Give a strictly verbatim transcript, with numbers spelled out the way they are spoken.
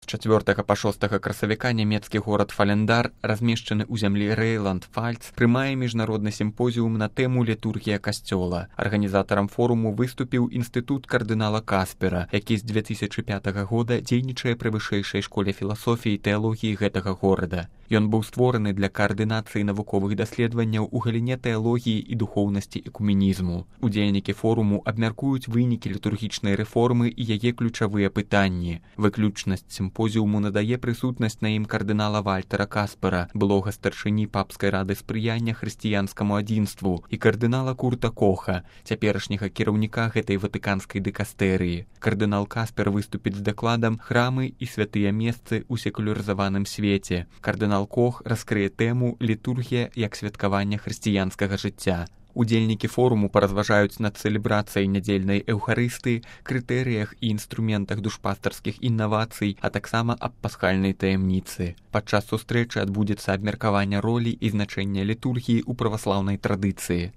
чацвёртага па шостага красавіка нямецкі горад Фалендар, размешчаны ў зямлі Рэйланд-Пфальц, прымае міжнародны сімпозіум на тэму літургія касцёла. Арганізатарам форуму выступіў інстытут кардынала Каспера, які з дзве тысячы пятага года дзейнічае пры вышэйшай школе філасофіі і тэалогіі гэтага горада. Ён быў створаны для каардынацыі навуковых даследаванняў у галіне тэалогіі і духоўнасці экуменізму. Удзельнікі форуму абмяркуюць вынікі літургічнай рэформы і яе ключавыя пытанні. Выключнасць сімпозіуму надае прысутнасць на ім кардынала Вальтера Каспера, былога старшыні папскай рады спрыяння хрысціянскаму адзінству, і кардынала Курта Коха, цяперашняга кіраўніка гэтай ватыканскай дыкастэрыі. Кардынал Каспер выступіць з дакладам «Храмы і святыя месцы ў секулярызаваным свеце». Кардынал Кох раскрые тэму «Літургія як святкаванне хрысціянскага жыцця». Удзельнікі форуму паразважаюць над цэлебрацыяй нядзельнай эўхарыстыі, крытэрыях і інструментах душпастарскіх інавацый, а таксама аб пасхальнай таямніцы. Падчас сустрэчы адбудзецца абмеркаванне ролі і значэння літургіі ў праваслаўнай традыцыі.